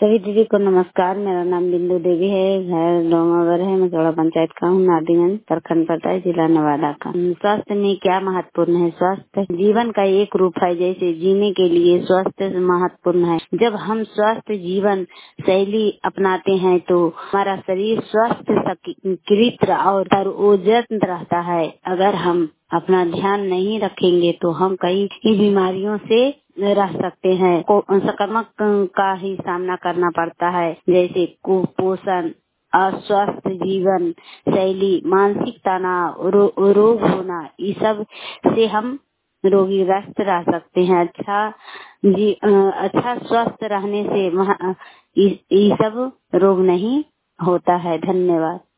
सभी दीदी को नमस्कार। मेरा नाम बिंदु देवी है। घर डोमावर है। मझौड़ा पंचायत का हूँ। नादिगंज प्रखंड पड़ता है, जिला नवादा का। स्वास्थ्य में क्या महत्वपूर्ण है? स्वास्थ्य जीवन का एक रूप है। जैसे जीने के लिए स्वास्थ्य महत्वपूर्ण है। जब हम स्वस्थ जीवन शैली अपनाते हैं तो हमारा शरीर स्वस्थ, सक्रिय और तरोताजा रहता है। अगर हम अपना ध्यान नहीं रखेंगे तो हम कई बीमारियों से रह सकते हैं। संक्रमण का ही सामना करना पड़ता है, जैसे कुपोषण, अस्वस्थ जीवन शैली, मानसिक तनाव, रोग होना। इस सब से हम रोगीग्रस्त रह सकते हैं। अच्छा स्वस्थ रहने से ये सब रोग नहीं होता है। धन्यवाद।